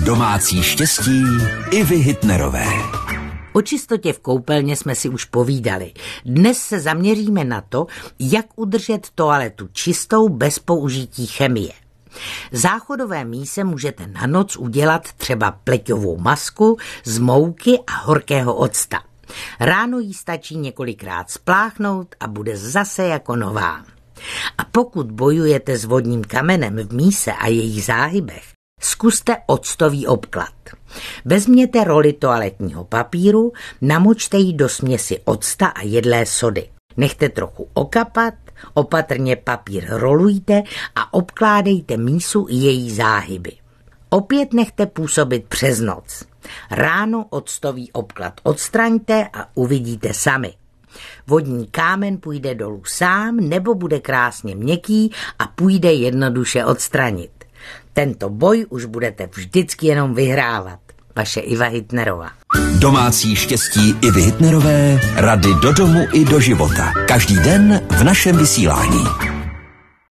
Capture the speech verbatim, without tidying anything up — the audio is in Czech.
Domácí štěstí Ivy Hitnerové. O čistotě v koupelně jsme si už povídali. Dnes se zaměříme na to, jak udržet toaletu čistou bez použití chemie. Záchodové míse můžete na noc udělat třeba pleťovou masku z mouky a horkého octa. Ráno jí stačí několikrát spláchnout a bude zase jako nová. A pokud bojujete s vodním kamenem v míse a jejich záhybech, zkuste octový obklad. Vezměte roli toaletního papíru, namočte ji do směsi octa a jedlé sody. Nechte trochu okapat, opatrně papír rolujte a obkládejte mísu i její záhyby. Opět nechte působit přes noc. Ráno octový obklad odstraňte a uvidíte sami. Vodní kámen půjde dolů sám nebo bude krásně měkký a půjde jednoduše odstranit. Tento boj už budete vždycky jenom vyhrávat. Vaše Iva Hitnerová. Domácí štěstí Ivy Hitnerové, rady do domu i do života. Každý den v našem vysílání.